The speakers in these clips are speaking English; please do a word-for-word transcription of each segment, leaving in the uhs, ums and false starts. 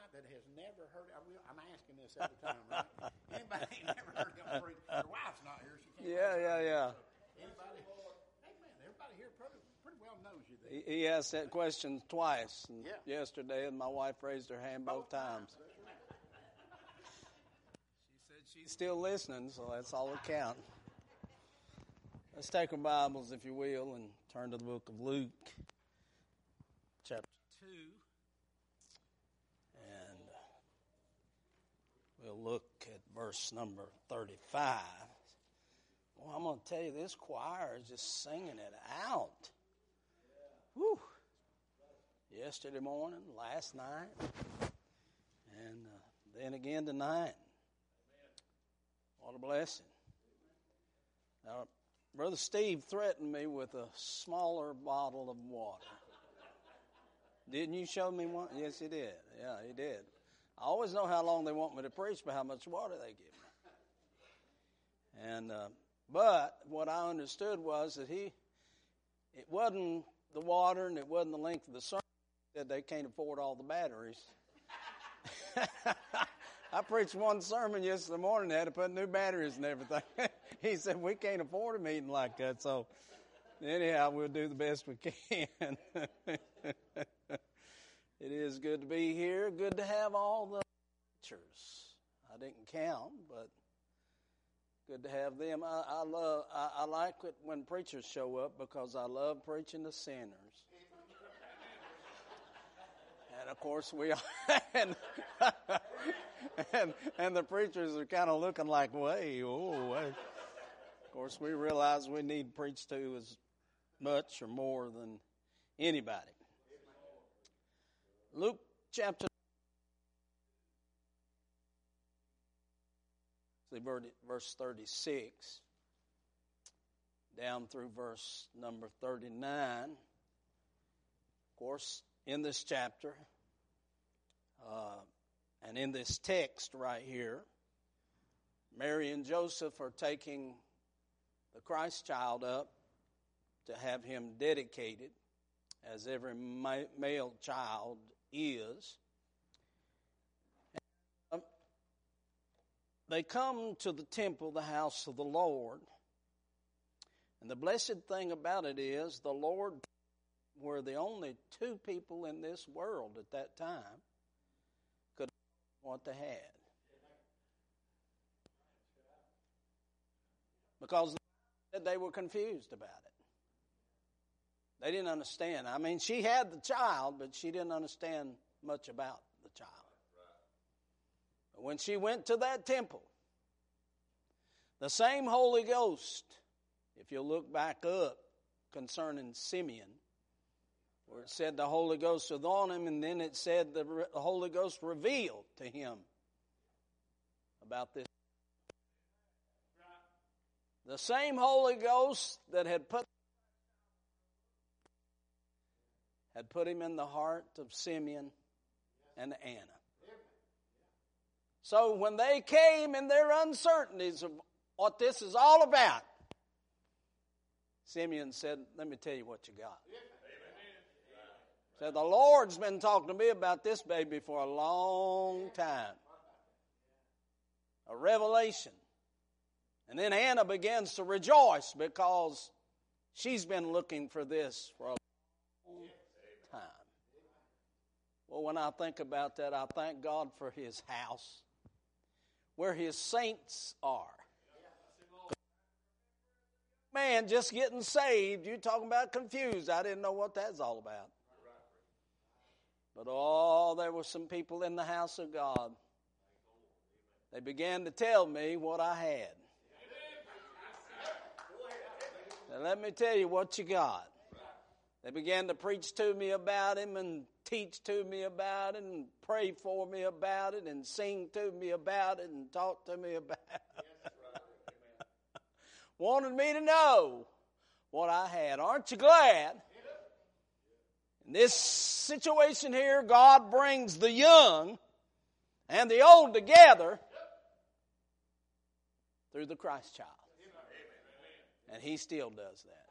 that has never heard, I will, I'm asking this every time, right? Anybody ain't never heard him preach? Your wife's not here. She can't. Yeah, yeah, yeah. So anybody, amen, everybody here pretty, pretty well knows you there. He, he asked that question twice and Yeah. yesterday, and my wife raised her hand both, both times. times. She said she's still listening, so that's all that counts. Let's take our Bibles, if you will, and turn to the book of Luke, chapter two. And we'll look at verse number thirty-five. Well, I'm going to tell you, this choir is just singing it out. Whew. Yesterday morning, last night, and uh, then again tonight. What a blessing. Now, Brother Steve threatened me with a smaller bottle of water. Didn't you show me one? Yes, he did. Yeah, he did. I always know how long they want me to preach by how much water they give me. And uh, but what I understood was that he, it wasn't the water and it wasn't the length of the sermon. He said they can't afford all the batteries. I preached one sermon yesterday morning. They had to put new batteries and everything. He said, we can't afford a meeting like that. So anyhow, we'll do the best we can. It is good to be here. Good to have all the preachers. I didn't count, but good to have them. I, I love. I, I like it when preachers show up because I love preaching to sinners. And of course we are. And, and, and the preachers are kind of looking like, way, oh, way. Of course, we realize we need preached to as much or more than anybody. Luke chapter verse thirty-six down through verse number thirty-nine. Of course, in this chapter uh, and in this text right here, Mary and Joseph are taking the Christ child up to have him dedicated, as every ma- male child is. And, um, they come to the temple, the house of the Lord. And the blessed thing about it is the Lord were the only two people in this world at that time could what they had. Because they were confused about it. They didn't understand. I mean, she had the child, but she didn't understand much about the child. But when she went to that temple, the same Holy Ghost, if you look back up concerning Simeon, where it said the Holy Ghost was on him, and then it said the Holy Ghost revealed to him about this. The same Holy Ghost that had put had put him in the heart of Simeon and Anna. So when they came in their uncertainties of what this is all about, Simeon said, let me tell you what you got. Said, the Lord's been talking to me about this baby for a long time. A revelation. And then Anna begins to rejoice because she's been looking for this for a long time. Well, when I think about that, I thank God for His house, where His saints are. Man, just getting saved, you're talking about confused. I didn't know what that's all about. But oh, there were some people in the house of God. They began to tell me what I had. Now, let me tell you what you got. They began to preach to me about Him and teach to me about it and pray for me about it and sing to me about it and talk to me about it. Wanted me to know what I had. Aren't you glad? In this situation here, God brings the young and the old together through the Christ child. And He still does that.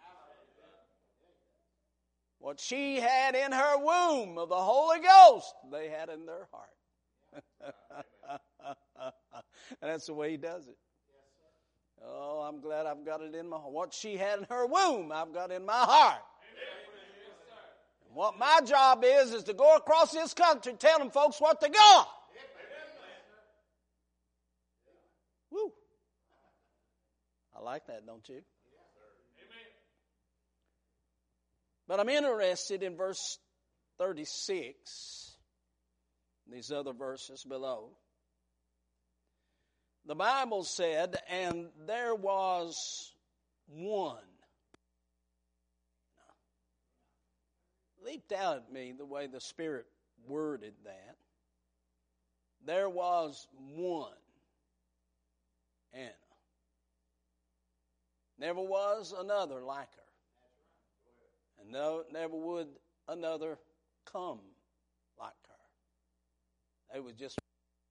What she had in her womb of the Holy Ghost, they had in their heart. And that's the way he does it. Oh, I'm glad I've got it in my heart. What she had in her womb, I've got in my heart. And what my job is, is to go across this country telling folks what they got. Woo. I like that, don't you? But I'm interested in verse thirty-six, these other verses below. The Bible said, and there was one. Leaped out at me the way the Spirit worded that. There was one Anna. Never was another like her. And no, never would another come like her. They was just.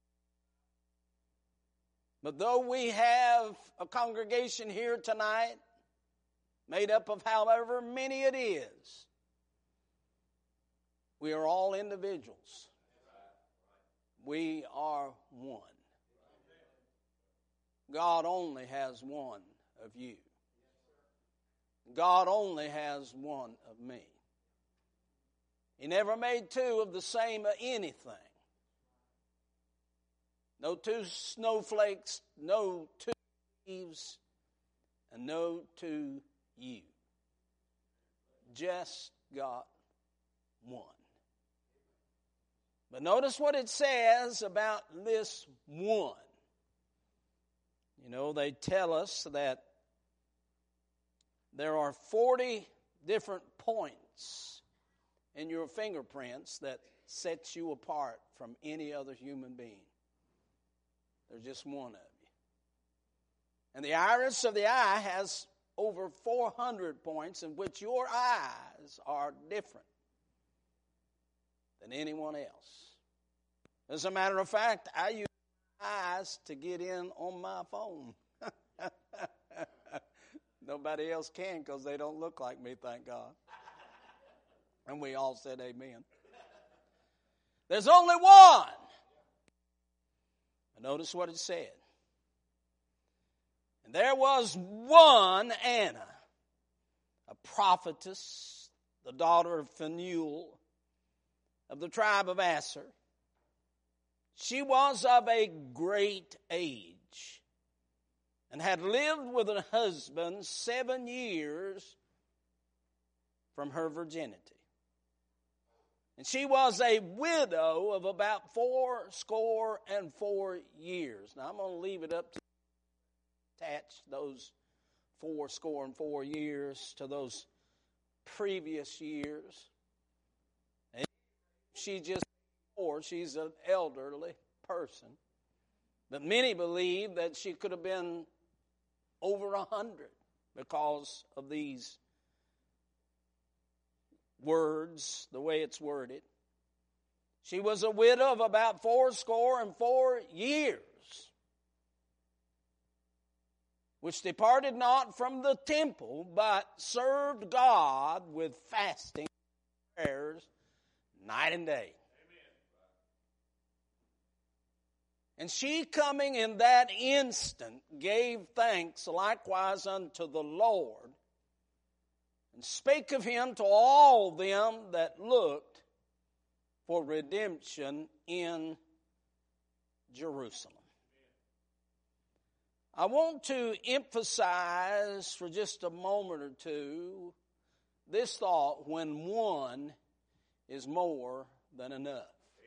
But though we have a congregation here tonight made up of however many it is, we are all individuals. We are one. God only has one of you. God only has one of me. He never made two of the same of anything. No two snowflakes, no two leaves, and no two you. Just got one. But notice what it says about this one. You know, they tell us that there are forty different points in your fingerprints that sets you apart from any other human being. There's just one of you. And the iris of the eye has over four hundred points in which your eyes are different than anyone else. As a matter of fact, I use my eyes to get in on my phone. Nobody else can because they don't look like me, thank God. And we all said amen. There's only one. Notice what it said. And there was one Anna, a prophetess, the daughter of Phanuel, of the tribe of Aser. She was of a great age and had lived with a husband seven years from her virginity. And she was a widow of about four score and four years. Now, I'm going to leave it up to attach those four score and four years to those previous years. And she just, or she's an elderly person. But many believe that she could have been over a hundred because of these words, the way it's worded. She was a widow of about four score and four years, which departed not from the temple, but served God with fasting and prayers night and day. And she, coming in that instant, gave thanks likewise unto the Lord, and spake of him to all them that looked for redemption in Jerusalem. I want to emphasize for just a moment or two this thought: when one is more than enough.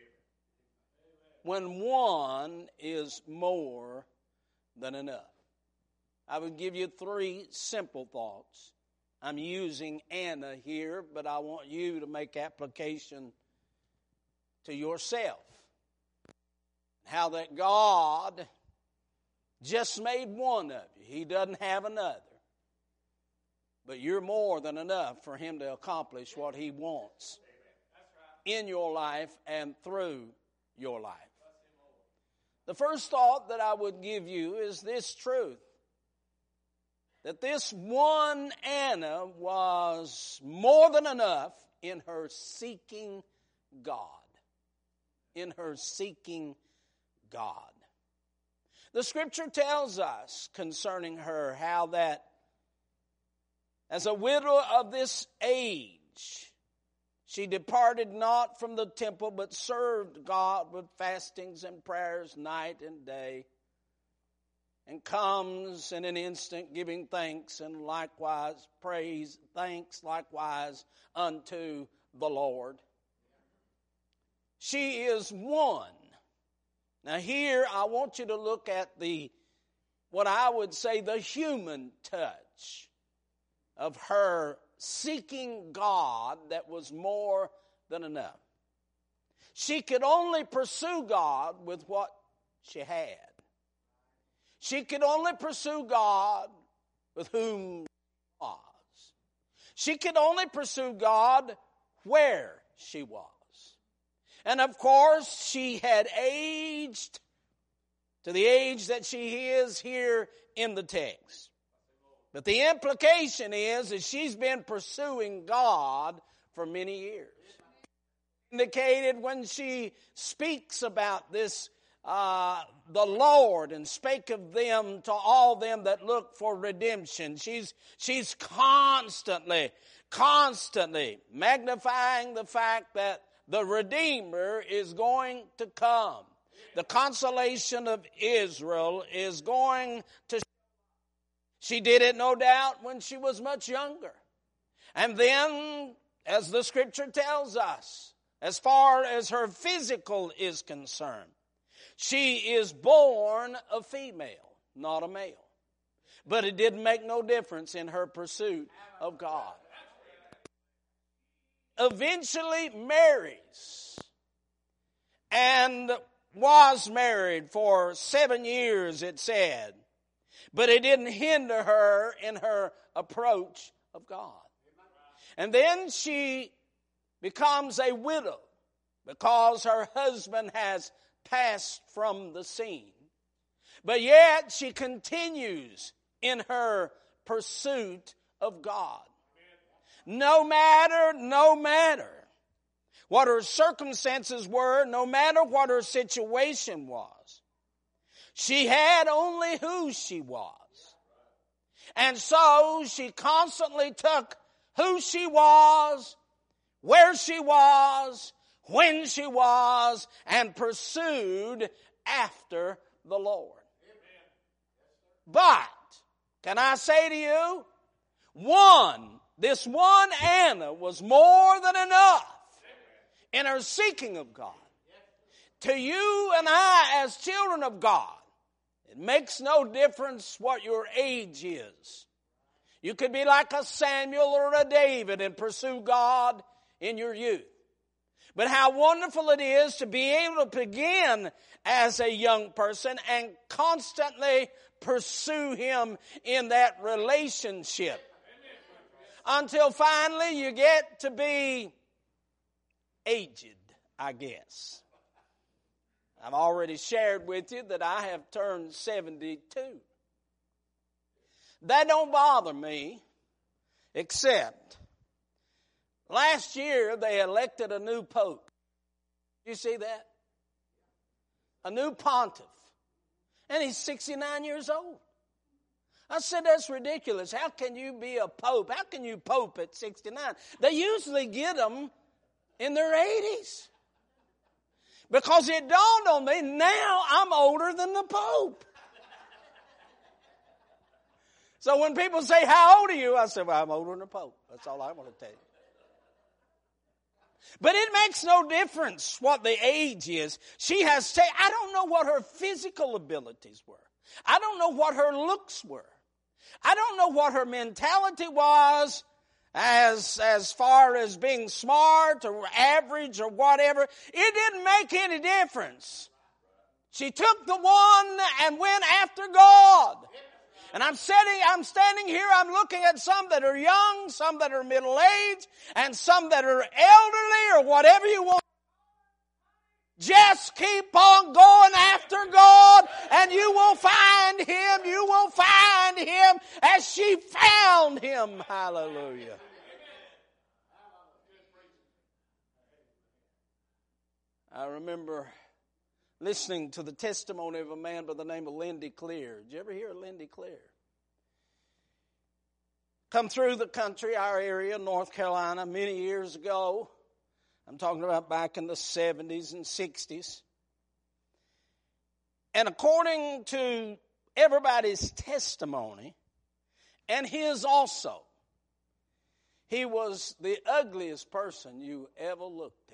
When one is more than enough. I would give you three simple thoughts. I'm using Anna here, but I want you to make application to yourself. How that God just made one of you. He doesn't have another. But you're more than enough for him to accomplish what he wants in your life and through your life. The first thought that I would give you is this truth: that this one Anna was more than enough in her seeking God. in her seeking God. The scripture tells us concerning her how that as a widow of this age, she departed not from the temple, but served God with fastings and prayers night and day, and comes in an instant giving thanks and likewise praise, thanks likewise unto the Lord. She is one. Now here I want you to look at the, what I would say, the human touch of her seeking God that was more than enough. She could only pursue God with what she had. She could only pursue God with whom she was. She could only pursue God where she was. And of course, she had aged to the age that she is here in the text. But the implication is that she's been pursuing God for many years. Indicated when she speaks about this, uh, the Lord, and spake of them to all them that look for redemption. She's, she's constantly, constantly magnifying the fact that the Redeemer is going to come. The consolation of Israel is going to. She did it, no doubt, when she was much younger. And then, as the scripture tells us, as far as her physical is concerned, she is born a female, not a male. But it didn't make no difference in her pursuit of God. Eventually marries, and was married for seven years, it said. But it didn't hinder her in her approach of God. And then she becomes a widow because her husband has passed from the scene. But yet she continues in her pursuit of God. No matter, no matter what her circumstances were, no matter what her situation was, she had only who she was. And so she constantly took who she was, where she was, when she was, and pursued after the Lord. But, can I say to you, one, this one Anna was more than enough in her seeking of God. To you and I as children of God, it makes no difference what your age is. You could be like a Samuel or a David and pursue God in your youth. But how wonderful it is to be able to begin as a young person and constantly pursue Him in that relationship. Until finally you get to be aged, I guess. I've already shared with you that I have turned seventy-two. That don't bother me, except last year they elected a new pope. You see that? A new pontiff. And he's sixty-nine years old. I said, that's ridiculous. How can you be a pope? How can you pope at sixty-nine? They usually get them in their eighties. Because it dawned on me, now I'm older than the Pope. So when people say, how old are you? I say, well, I'm older than the Pope. That's all I want to tell you. But it makes no difference what the age is. She has, ta- I don't know what her physical abilities were. I don't know what her looks were. I don't know what her mentality was. As, as far as being smart or average or whatever, it didn't make any difference. She took the one and went after God. And I'm sitting, I'm standing here, I'm looking at some that are young, some that are middle-aged, and some that are elderly or whatever you want. Just keep on going after God and you will find Him. You will find Him as she found Him. Hallelujah. I remember listening to the testimony of a man by the name of Lindy Clear. Did you ever hear of Lindy Clear? Come through the country, our area, North Carolina, many years ago. I'm talking about back in the seventies and sixties. And according to everybody's testimony, and his also, he was the ugliest person you ever looked at.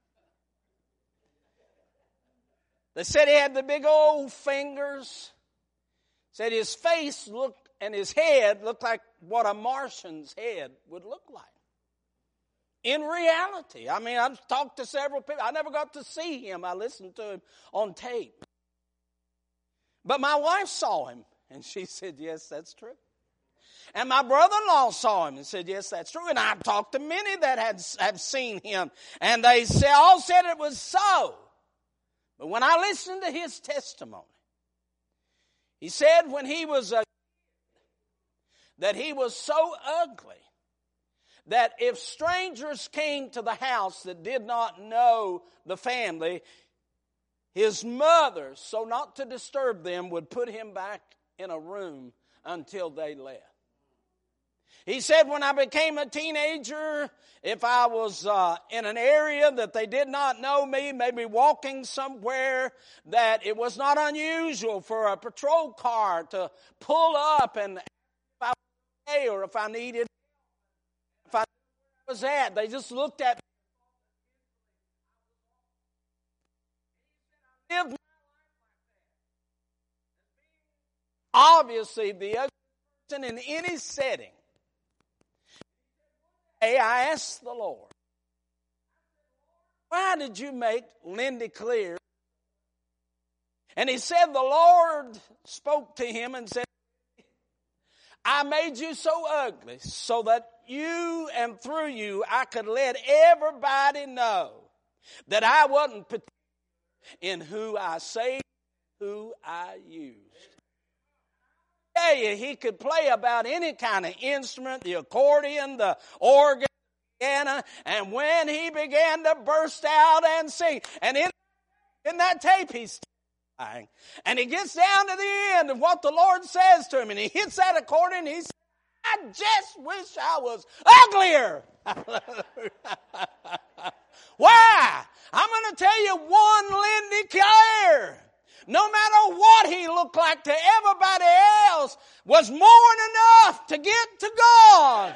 They said he had the big old fingers. Said his face looked and his head looked like what a Martian's head would look like. In reality, I mean, I've talked to several people. I never got to see him. I listened to him on tape. But my wife saw him, and she said, yes, that's true. And my brother-in-law saw him and said, yes, that's true. And I've talked to many that had have seen him, and they say, all said it was so. But when I listened to his testimony, he said when he was a that he was so ugly that if strangers came to the house that did not know the family, his mother, so not to disturb them, would put him back in a room until they left. He said, when I became a teenager, if I was uh, in an area that they did not know me, maybe walking somewhere, that it was not unusual for a patrol car to pull up and if I was okay or if I needed, if I was at, they just looked at me. Lived obviously the other person in any setting. Hey, I asked the Lord, why did you make Lindy Clear? And he said the Lord spoke to him and said, I made you so ugly so that you and through you I could let everybody know that I wasn't particular in who I saved, who I used. You, he could play about any kind of instrument, the accordion, the organ, the piano, and when he began to burst out and sing, and in, in that tape he's testifying, and he gets down to the end of what the Lord says to him, and he hits that accordion, and he says, I just wish I was uglier. Why? I'm going to tell you one Lindy Clear. No matter what he looked like to everybody else, was more than enough to get to God.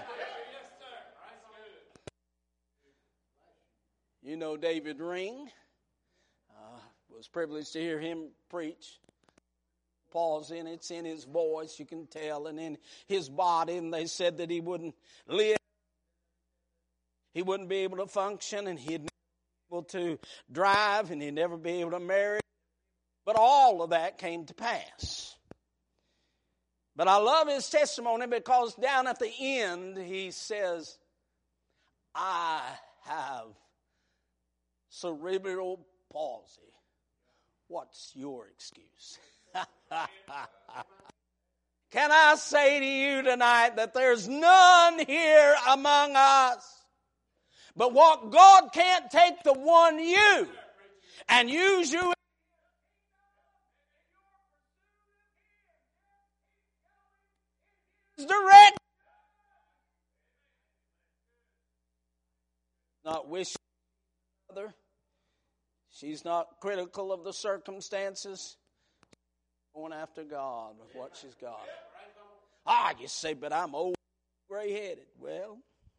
You know David Ring. Uh, was privileged to hear him preach. Pause in it. It's in his voice, you can tell, and in his body. And they said that he wouldn't live. He wouldn't be able to function, and he'd never be able to drive, and he'd never be able to marry. But all of that came to pass. But I love his testimony because down at the end he says, I have cerebral palsy. What's your excuse? Can I say to you tonight that there's none here among us, but what God can't take the one you and use you direct. Not wishing other. She's not critical of the circumstances. Going after God with what she's got. Ah, you say, but I'm old, gray-headed. Well,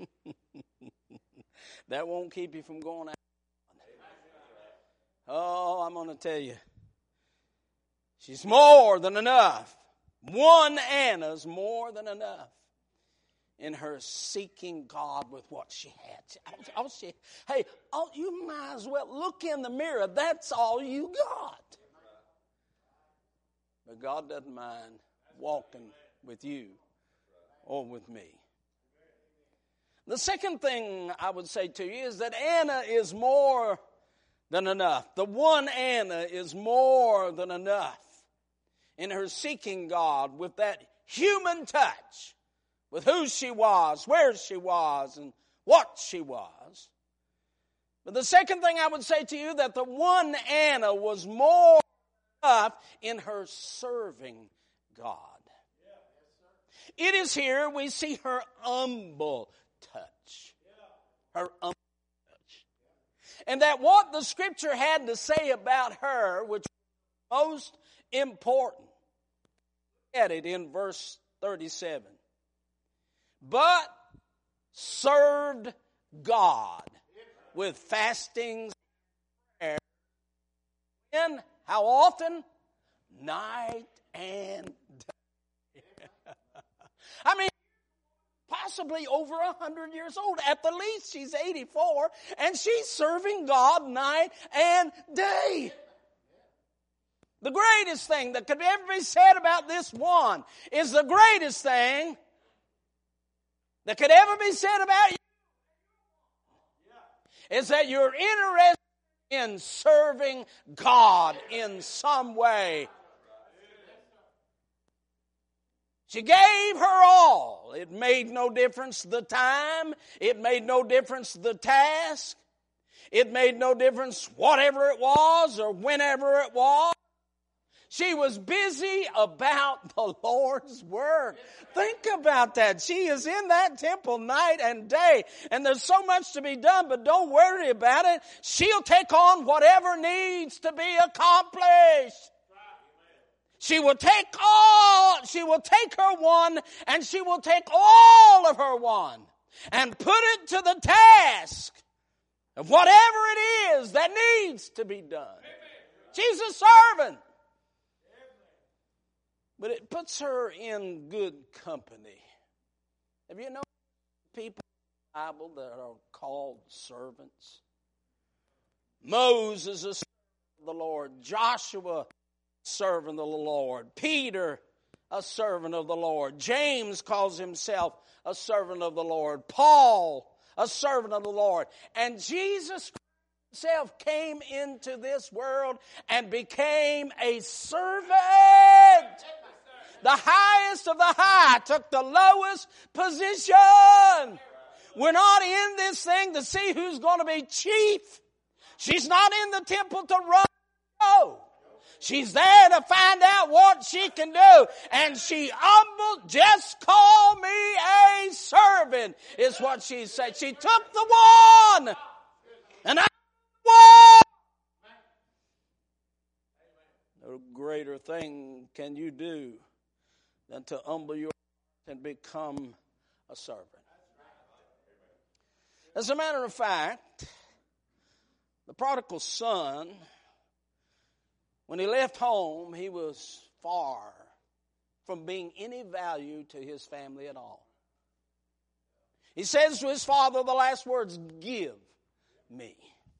that won't keep you from going after God. Oh, I'm going to tell you. She's more than enough. One Anna's more than enough in her seeking God with what she had. All she, hey, all, you might as well look in the mirror. That's all you got. But God doesn't mind walking with you or with me. The second thing I would say to you is that Anna is more than enough. The one Anna is more than enough in her seeking God with that human touch, with who she was, where she was, and what she was. But the second thing I would say to you, that the one Anna was more up in her serving God. It is here we see her humble touch. Her humble touch. And that what the Scripture had to say about her, which was most important. Look at it in verse thirty-seven. But served God with fastings and prayers. And how often? Night and day. I mean, possibly over a hundred years old. At the least, she's eighty-four, and she's serving God night and day. The greatest thing that could ever be said about this one is the greatest thing that could ever be said about you is that you're interested in serving God in some way. She gave her all. It made no difference the time. It made no difference the task. It made no difference whatever it was or whenever it was. She was busy about the Lord's work. Think about that. She is in that temple night and day. And there's so much to be done, but don't worry about it. She'll take on whatever needs to be accomplished. She will take all, she will take her one, and she will take all of her one and put it to the task of whatever it is that needs to be done. She's a servant. But it puts her in good company. Have you known people in the Bible that are called servants? Moses, a servant of the Lord. Joshua, a servant of the Lord. Peter, a servant of the Lord. James calls himself a servant of the Lord. Paul, a servant of the Lord. And Jesus himself came into this world and became a servant. The highest of the high took the lowest position. We're not in this thing to see who's going to be chief. She's not in the temple to run the show. She's there to find out what she can do. And she humbled, just call me a servant, is what she said. She took the one. And I one. No greater thing can you do than to humble yourself and become a servant. As a matter of fact, the prodigal son, when he left home, he was far from being any value to his family at all. He says to his father the last words, "Give me."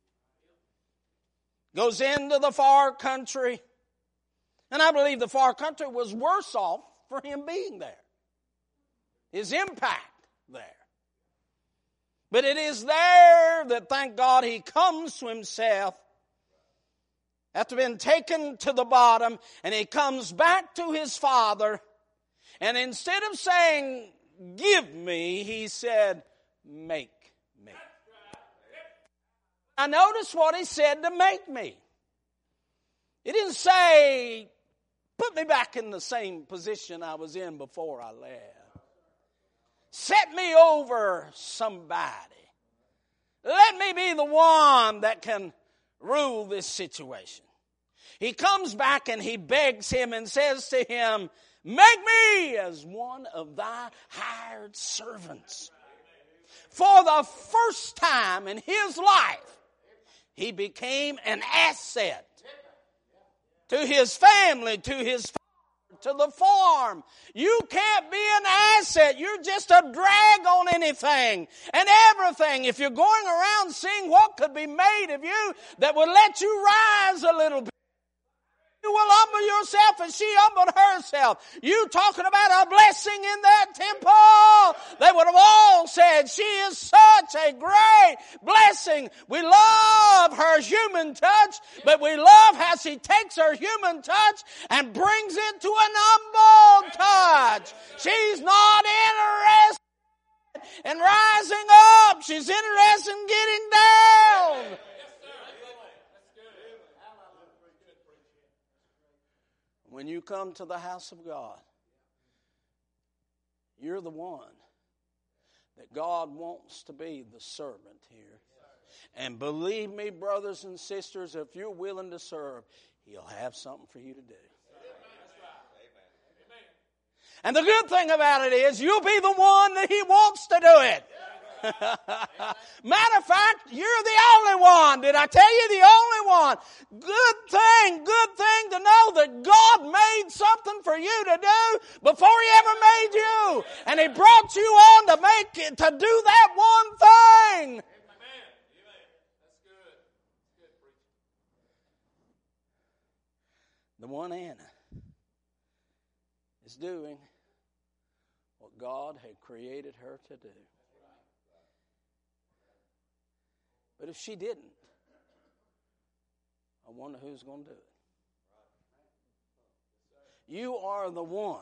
Goes into the far country, and I believe the far country was worse off for him being there. His impact there. But it is there that, thank God, he comes to himself after being taken to the bottom, and he comes back to his father, and instead of saying, "Give me," he said, "Make me." I notice what he said to make me. He didn't say, "Put me back in the same position I was in before I left. Set me over somebody. Let me be the one that can rule this situation." He comes back and he begs him and says to him, "Make me as one of thy hired servants." For the first time in his life, he became an asset to his family, to his to the farm. You can't be an asset. You're just a drag on anything and everything. If you're going around seeing what could be made of you that would let you rise a little bit, you will humble yourself as she humbled herself. You talking about a blessing in that temple. They would have all said, "She is such a great blessing." We love her human touch, but we love how she takes her human touch and brings it to an humble touch. She's not interested and rising up. She's interested in getting down. When you come to the house of God, you're the one that God wants to be the servant here. And believe me, brothers and sisters, if you're willing to serve, He'll have something for you to do. And the good thing about it is you'll be the one that He wants to do it. Matter of fact, you're the only one. Did I tell you the only one? Good thing, good thing to know that God made something for you to do before He ever made you. And He brought you on to make it, to do that one thing. Amen. That's good. Good preaching. The one Anna is doing what God had created her to do. But if she didn't, I wonder who's going to do it. You are the one.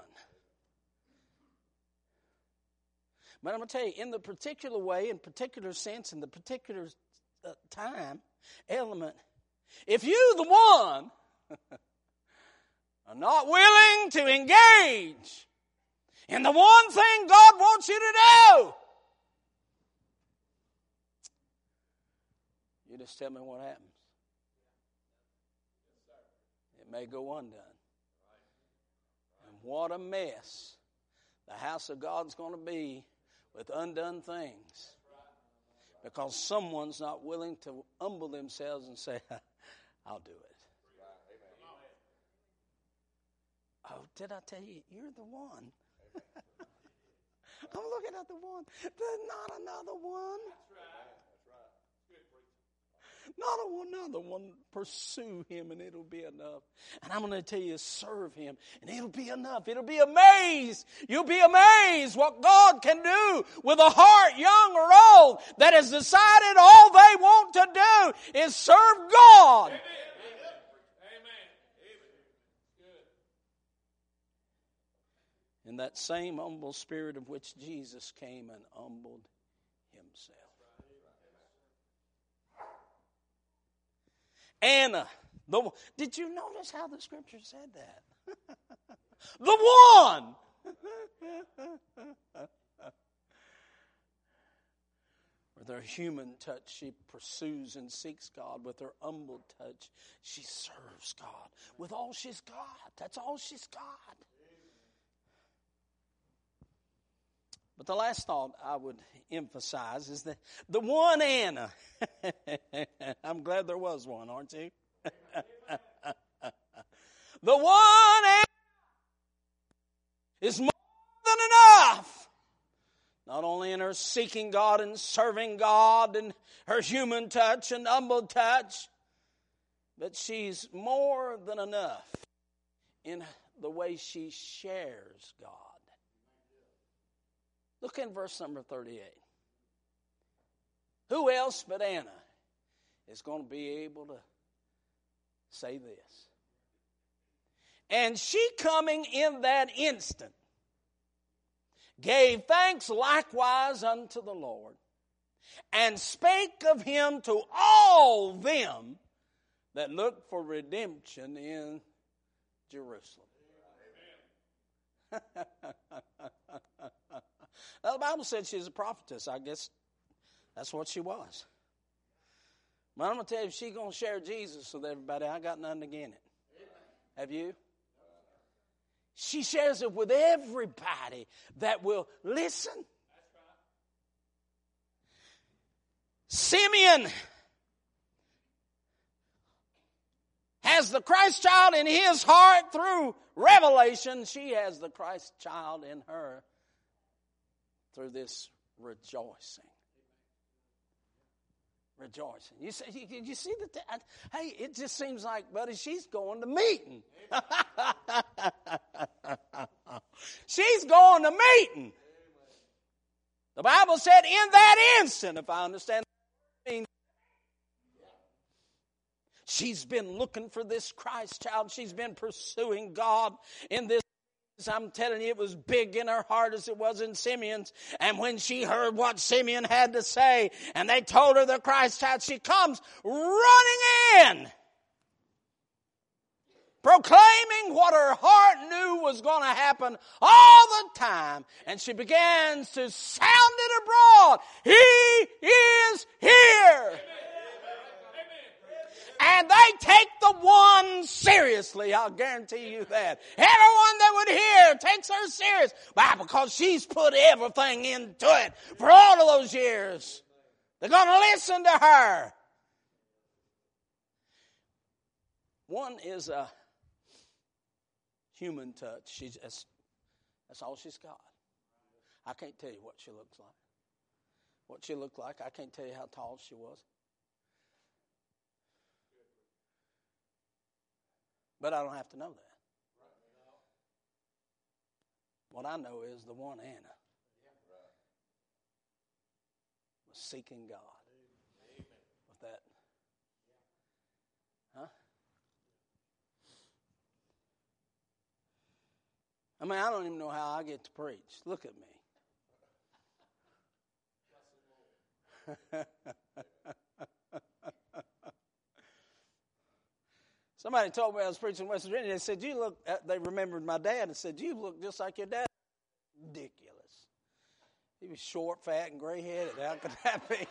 But I'm going to tell you, in the particular way, in particular sense, in the particular uh, time, element, if you, the one, are not willing to engage in the one thing God wants you to do, you just tell me what happens. It may go undone. And what a mess the house of God's going to be with undone things. Because someone's not willing to humble themselves and say, I'll do it. Oh, did I tell you, you're the one. I'm looking at the one. There's not another one. Not another one. Pursue Him and it'll be enough. And I'm going to tell you, serve Him and it'll be enough. It'll be amazed. You'll be amazed what God can do with a heart, young or old, that has decided all they want to do is serve God. Amen. In that same humble spirit of which Jesus came and humbled Himself. Anna, the did you notice how the Scripture said that? The one. With her human touch, she pursues and seeks God. With her humble touch, she serves God with all she's got. That's all she's got. But the last thought I would emphasize is that the one Anna, I'm glad there was one, aren't you? The one Anna is more than enough. Not only in her seeking God and serving God and her human touch and humble touch, but she's more than enough in the way she shares God. Look in verse number thirty-eight. Who else but Anna is going to be able to say this? And she, coming in that instant, gave thanks likewise unto the Lord, and spake of Him to all them that looked for redemption in Jerusalem. Well, the Bible said she's a prophetess. I guess that's what she was. But I'm going to tell you, if she's going to share Jesus with everybody, I got nothing against it. Have you? She shares it with everybody that will listen. Simeon has the Christ child in his heart through revelation. She has the Christ child in her through this rejoicing. Rejoicing. You see, you, you see the t- hey, it just seems like, buddy, she's going to meeting. She's going to meeting. The Bible said in that instant, if I understand what it means, she's been looking for this Christ child. She's been pursuing God in this I'm telling you, it was big in her heart as it was in Simeon's. And when she heard what Simeon had to say, and they told her the Christ child, she comes running in, proclaiming what her heart knew was going to happen all the time. And she begins to sound it abroad. He is here. And they take the one seriously, I'll guarantee you that. Everyone that would hear takes her serious. Why? Because she's put everything into it for all of those years. They're going to listen to her. One is a human touch. She's just, that's all she's got. I can't tell you what she looks like. What she looked like, I can't tell you how tall she was. But I don't have to know that. What I know is the one Anna was seeking God with that. Huh? I mean, I don't even know how I get to preach. Look at me. Somebody told me I was preaching in West Virginia. They said, "You look." They remembered my dad and said, "You look just like your dad." Ridiculous. He was short, fat, and gray-headed. How could that be?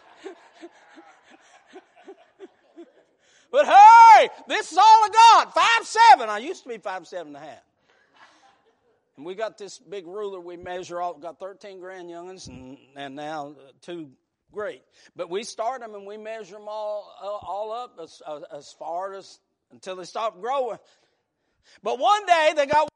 But hey, this is all I got. Five seven. I used to be five seven and a half. And we got this big ruler. We measure all. Got thirteen grand youngins, and and now uh, two great. But we start them and we measure them all uh, all up as uh, as far as. Until they stopped growing. But one day they got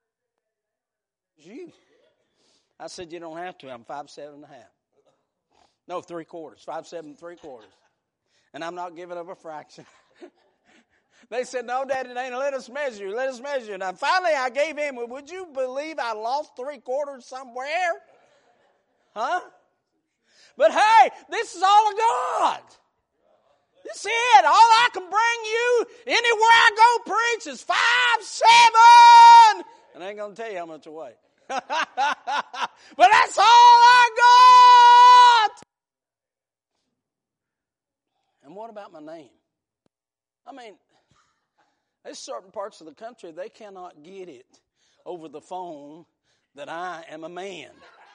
you. I said, you don't have to. I'm five seven and a half. No, three quarters. Five seven, three quarters. And I'm not giving up a fraction. They said, no, Daddy, they ain't let us measure you. Let us measure you. And finally I gave in. Would you believe I lost three quarters somewhere? Huh? But hey, this is all I got. This is it. All I can bring you anywhere I go preach is five, seven. And I ain't going to tell you how much I weigh. But that's all I got. And what about my name? I mean, there's certain parts of the country, they cannot get it over the phone that I am a man.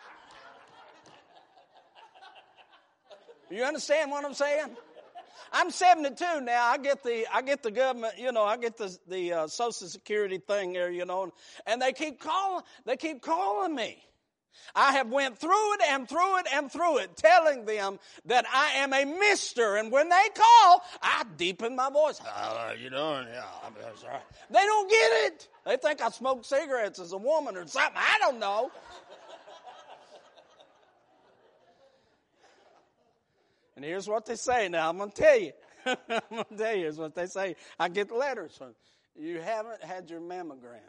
You understand what I'm saying? I'm seventy-two now. I get the I get the government, you know, I get the the uh, Social Security thing there, you know, and they keep calling. They keep calling me. I have went through it and through it and through it, telling them that I am a mister. And when they call, I deepen my voice. How are you doing? Yeah, I'm sorry. They don't get it. They think I smoke cigarettes as a woman or something. I don't know. And here's what they say now. I'm going to tell you. I'm going to tell you. Here's what they say. I get letters from you haven't had your mammogram.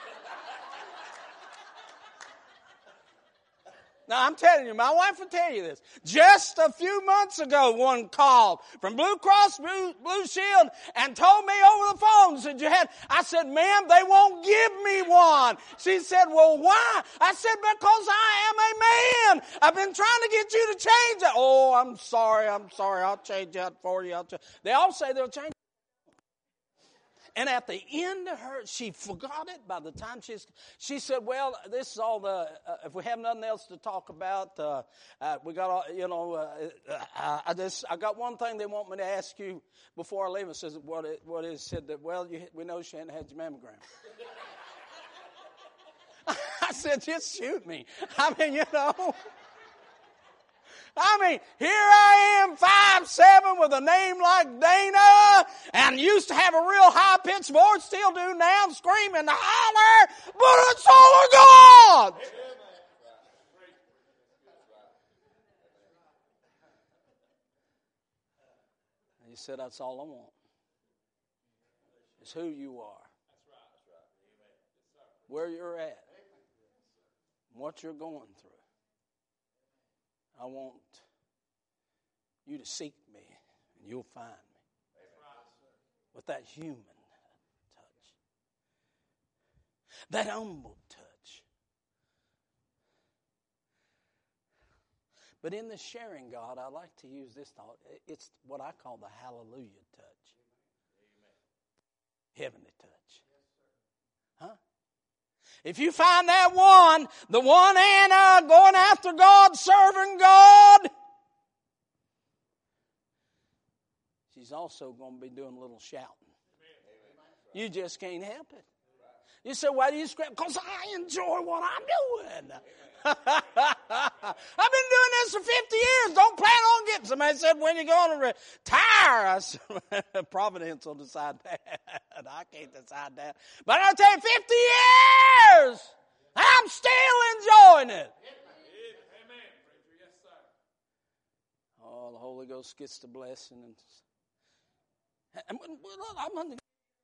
Now, I'm telling you, my wife will tell you this. Just a few months ago, one called from Blue Cross Blue, Blue Shield and told me over the phone, said, you had, I said, ma'am, they won't give me one. She said, well, why? I said, because I am a man. I've been trying to get you to change that. Oh, I'm sorry, I'm sorry. I'll change that for you. I'll ch-. They all say they'll change it. And at the end of her, she forgot it by the time she's, she said, well, this is all the, uh, if we have nothing else to talk about, uh, uh, we got all, you know, uh, uh, I just, I got one thing they want me to ask you before I leave. It says, what it, what is, said that, well, you, we know she hadn't had your mammogram. I said, just shoot me. I mean, you know. I mean, here I am, five seven, with a name like Dana, and used to have a real high-pitched voice, still do now, scream and holler, but it's all of God. And he said, that's all I want. It's who you are. Where you're at. What you're going through. I want you to seek me, and you'll find me. With that human touch. That humble touch. But in the sharing God, I like to use this thought. It's what I call the hallelujah touch. Heavenly touch. Huh? If you find that one, the one Anna going after God, serving God, she's also going to be doing a little shouting. You just can't help it. You say, why do you scream? Because I enjoy what I'm doing. I've been doing this for fifty years. Don't plan on getting. Somebody said, when you going to retire? I said, Providence will decide that. I can't decide that. But I'll tell you, fifty years, I'm still enjoying it. Amen. Yes, sir. Oh, the Holy Ghost gets the blessing. And, and I'm under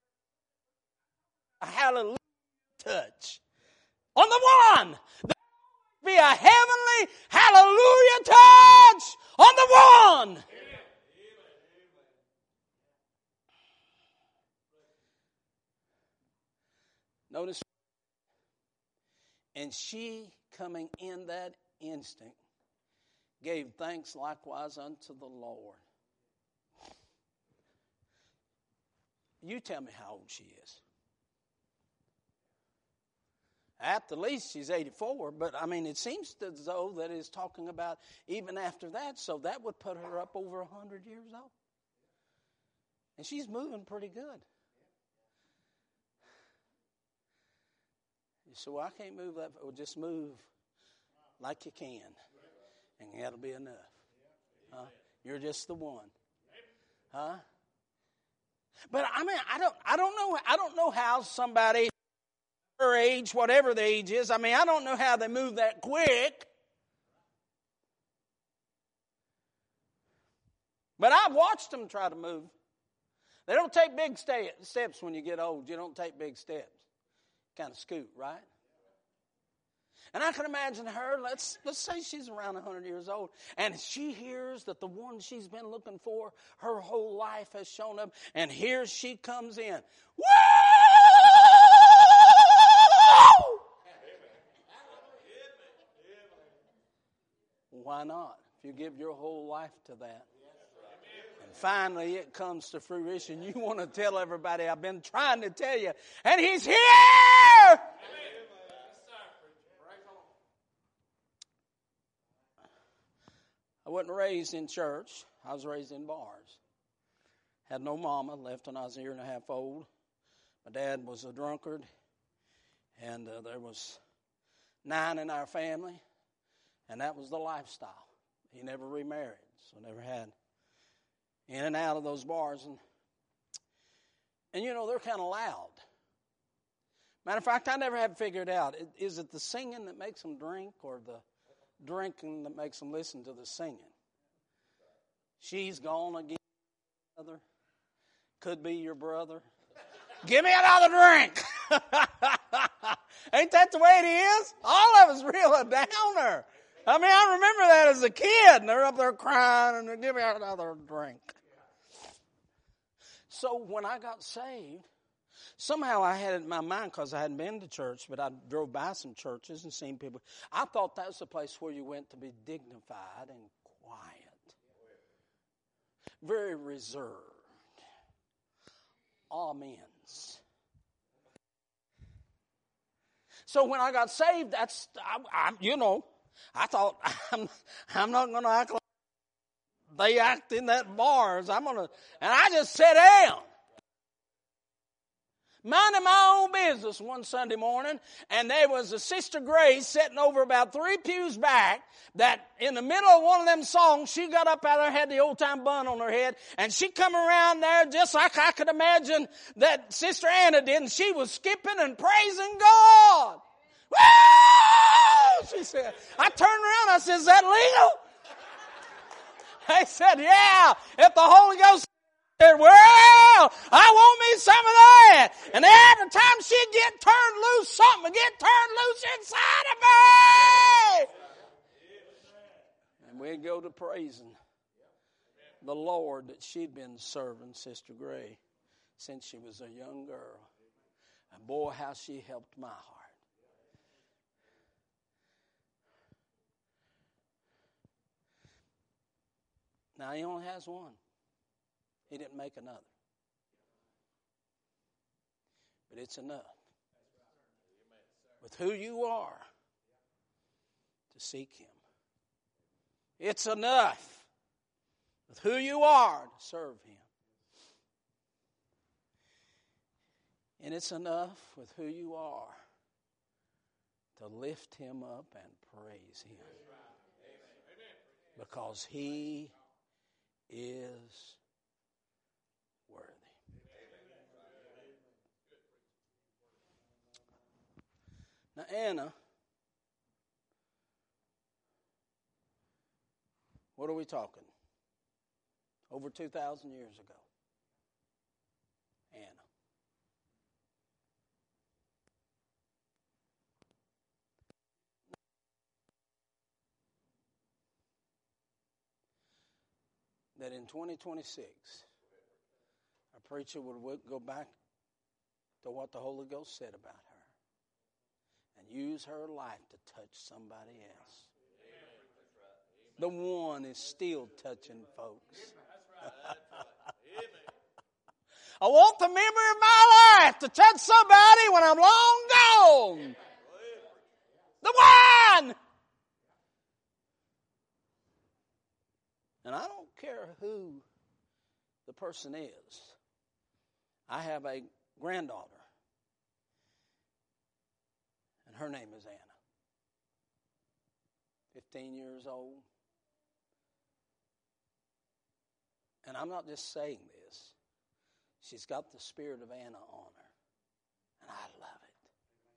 a hallelujah touch on the one. Be a heavenly hallelujah touch on the one. Amen. Notice, and she, coming in that instant, gave thanks likewise unto the Lord. You tell me how old she is. At the least, she's eighty-four, but I mean, it seems as though that is talking about even after that, so that would put her up over one hundred years old. And she's moving pretty good. So I can't move that. Well, just move like you can, and that'll be enough. Huh? You're just the one. Huh? But I mean, I don't, I don't know, I don't know how somebody her age, whatever the age is, I mean, I don't know how they move that quick. But I've watched them try to move. They don't take big steps when you get old. You don't take big steps. Kind of scoot, right? And I can imagine her, let's let's say she's around one hundred years old, and she hears that the one she's been looking for her whole life has shown up, and here she comes in. Woo! Why not? If you give your whole life to that. And finally it comes to fruition. You want to tell everybody, I've been trying to tell you. And he's here! I wasn't raised in church. I was raised in bars. Had no mama, left when I was a year and a half old. My dad was a drunkard. And uh, there was nine in our family. And that was the lifestyle. He never remarried, so never had in and out of those bars. And, and you know, they're kind of loud. Matter of fact, I never had figured out, is it the singing that makes them drink or the drinking that makes them listen to the singing? She's gone again, brother. Could be your brother. Give me another drink. Ain't that the way it is? All of us real a downer. I mean, I remember that as a kid, and they're up there crying, and they give me another drink. So when I got saved, somehow I had it in my mind, because I hadn't been to church, but I drove by some churches and seen people. I thought that was a place where you went to be dignified and quiet. Very reserved. Amens. So when I got saved, that's, I, I, you know, I thought, I'm, I'm not going to act like they act in that bars. I'm going to, and I just sat down. Minding my own business one Sunday morning, and there was a Sister Grace sitting over about three pews back that in the middle of one of them songs, she got up out there, had the old-time bun on her head, and she come around there just like I could imagine that Sister Anna did, and she was skipping and praising God. Woo! She said, I turned around, I said, is that legal? They said, yeah, if the Holy Ghost said, well, I want me some of that. And every time she'd get turned loose, something would get turned loose inside of me. And we'd go to praising the Lord that she'd been serving, Sister Gray, since she was a young girl. And boy, how she helped my heart. Now, he only has one. He didn't make another. But it's enough with who you are to seek him. It's enough with who you are to serve him. And it's enough with who you are to lift him up and praise him. Because he is worthy. Now, Anna, what are we talking? Over two thousand years ago. Anna. That in twenty twenty-six, a preacher would go back to what the Holy Ghost said about her and use her life to touch somebody else. The one is still touching folks. I want the memory of my life to touch somebody when I'm long gone. The one! And I don't care who the person is. I have a granddaughter, and her name is Anna. fifteen years old. And I'm not just saying this. She's got the spirit of Anna on her, and I love it.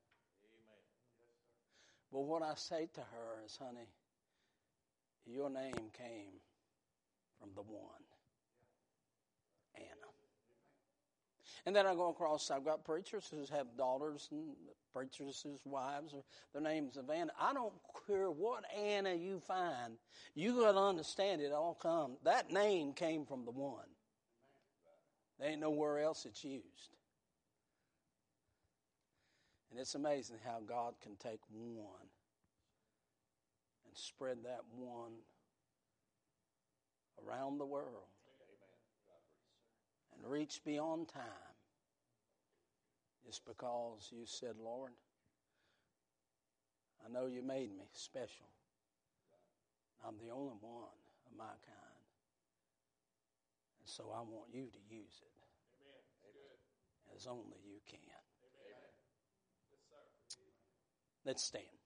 But what I say to her is, honey, your name came from the one, Anna. And then I go across, I've got preachers who have daughters and preachers whose wives, or their names of Anna. I don't care what Anna you find. You got to understand it all come. That name came from the one. There ain't nowhere else it's used. And it's amazing how God can take one and spread that one around the world and reach beyond time just because you said, Lord, I know you made me special. I'm the only one of my kind. And so I want you to use it as only you can. Let's stand.